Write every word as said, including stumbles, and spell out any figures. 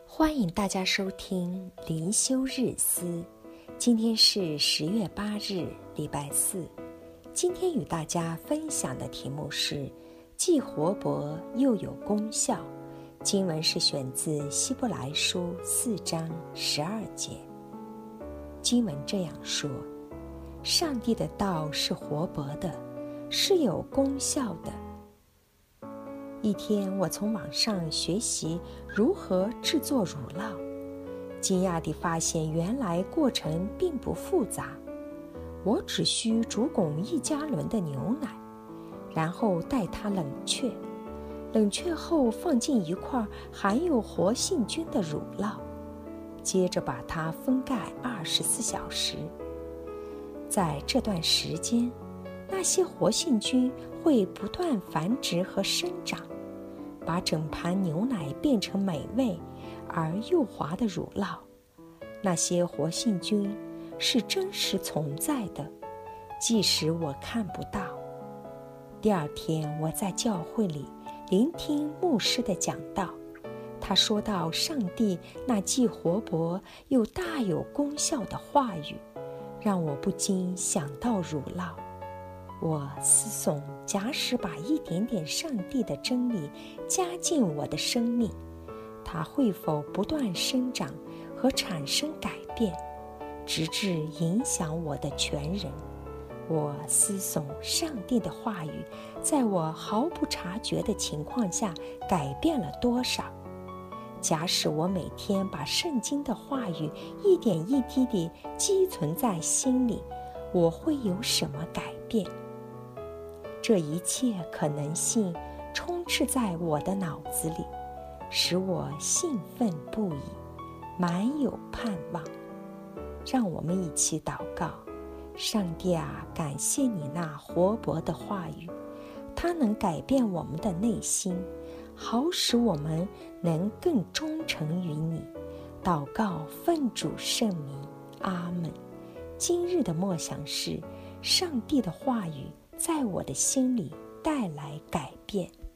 欢迎大家收听灵修日思，今天是十月八日，礼拜四。今天与大家分享的题目是既活泼又有功效。经文是选自希伯来书四章十二节。经文这样说：上帝的道是活泼的，是有功效的。一天，我从网上学习如何制作乳酪，惊讶地发现原来过程并不复杂。我只需煮滚一加仑的牛奶，然后待它冷却，冷却后放进一块含有活性菌的乳酪，接着把它封盖二十四小时。在这段时间，那些活性菌会不断繁殖和生长，把整盘牛奶变成美味而又滑的乳酪。那些活性菌是真实存在的，即使我看不到。第二天，我在教会里聆听牧师的讲道，他说到上帝那既活泼又大有功效的话语，让我不禁想到乳酪。我思索，假使把一点点上帝的真理加进我的生命，它会否不断生长和产生改变，直至影响我的全人？我思索上帝的话语在我毫不察觉的情况下改变了多少。假使我每天把圣经的话语一点一滴地积存在心里，我会有什么改变？这一切可能性充斥在我的脑子里，使我兴奋不已，满有盼望。让我们一起祷告：上帝啊，感谢你那活泼的话语，它能改变我们的内心，好使我们能更忠诚于你。祷告奉主圣名，阿们。今日的默想是：上帝的话语在我的心里带来改变。